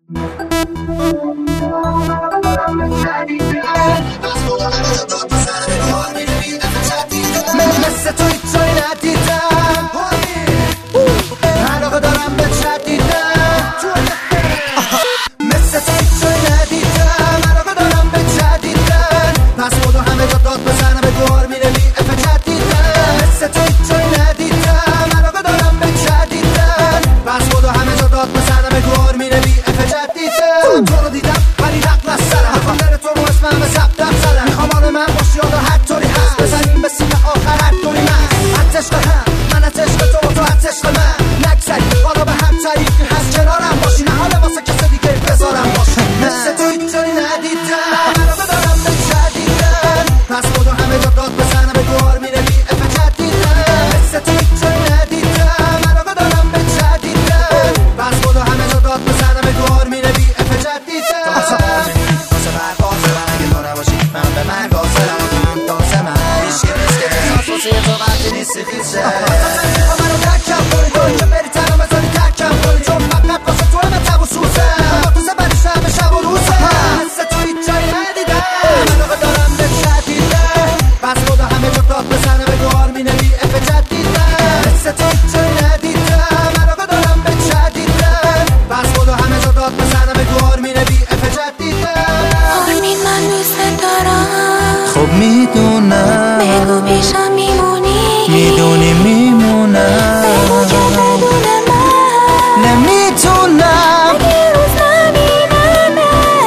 مثل تو هیچ جایی ندیدم، علاقه دارم به جدیدم. مثل تو هیچ جایی ندیدم، علاقه دارم به جدیدم. پس خدا همه جا داد بزنم به دوار میره بی اف جدیدم. مثل تو هیچ جایی ندیدم، علاقه دارم به جدیدم. پس خدا همه جا داد بزنم به دوار میره بی اف جدیدم. تو رو دیدم ولی نقل از سرم، خاطر تو رو اسمم به زبدم زدم. میخوام آن من باشی آده هر طوری هست، بزنیم به سیم آخر هر دوری من. عشق هم من از عشق تو و تو از عشق من نگذری، حالا به هم طریقی هست کنارم باشی، نه حالا واسه کسی دیگه بذارم باشی. مثل تو هیچ جایی ندیدم، علاقه دارم به جدیدم. پس خدا همه جا داد بزنم به دوار میره بی اف جدیدم. مثل تو هیچ جایی ندیدم، علاقه دارم به جدیدم. پس خدا همه جا داد بزنم به دوار میره بی اف جدیدم. واسه برقاسه من اگه تو نباشی من به مرگ حاضرم و تو داسه من هیچ که نیست که احساس واسه تو وقتی نیستی خیزه. منو درکم کنی تو که بری تنو بذاری ترکم کنی، چون فقط واسه تو همه تب و سوزه با تو زبرش همه شب و روزه. مثل تو هیچ جایی ندیدم، علاقه دارم به جدیدم. پس خدا همه جا داد بزنه به دوار مینه بی اف جدیدم. مثل تو هیچ جایی ندیدم، علاقه دارم به جدیدم. پس خدا همه جا داد بزنه به دوار مینه بی اف جدیدم. آرمین من دوست دارم، خب میدونم بگو پیشم میمونی، میدونی میمونم، بگو که بدون من نمیتونم اگه روز نبینمه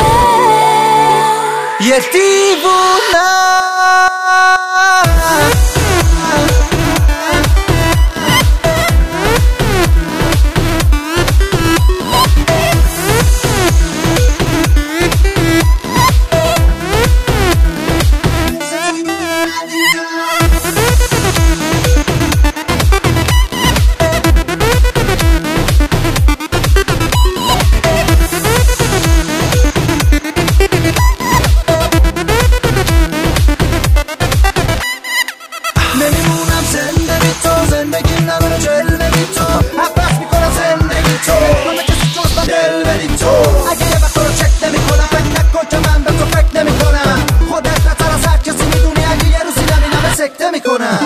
یه دیوونم. نمیمونم زنده بی تو، زندگی نداره جلوه بی تو، عباس میکنم زندگی تو، همه کسی جز من دل بری تو. اگه یه وقت رو چک نمی کنم فکر نکن که من به تو فکر نمی کنم. خودت بهتر از هر کسی میدونی، اگه یه روزی نبینم سکته میکنم.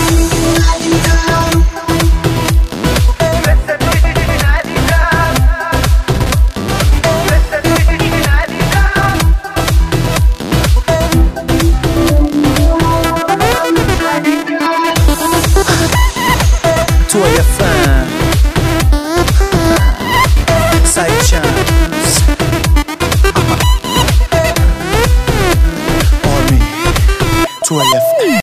Toy FM Side Chance Army Toy FM